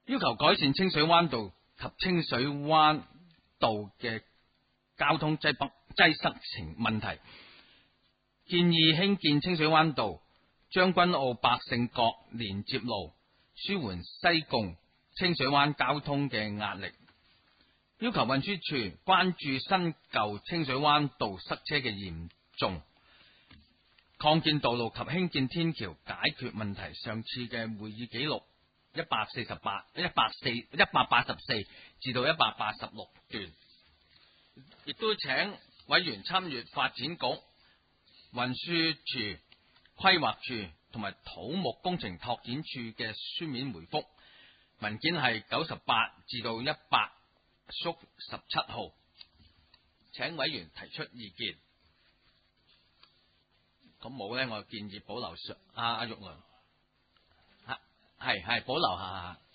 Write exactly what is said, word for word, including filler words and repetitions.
要求改善清水灣道及清水灣道嘅交通擠迫擠塞情問題，建議興建清水灣道將軍澳百勝角連接路，舒緩西貢清水灣交通嘅壓力。要求運輸署關注新舊清水灣道塞車嘅嚴重，擴建道路及興建天橋解決問題。上次嘅會議記錄一百四十八、一百四、一百八十四至到一百八十六段，亦都請委員參閱發展局、運輸署、規劃署同埋土木工程拓展處嘅書面回覆，文件係九十八至到一百縮十七號，請委員提出意見。咁冇呢，我建議保留上阿阿玉麟，係係保留下。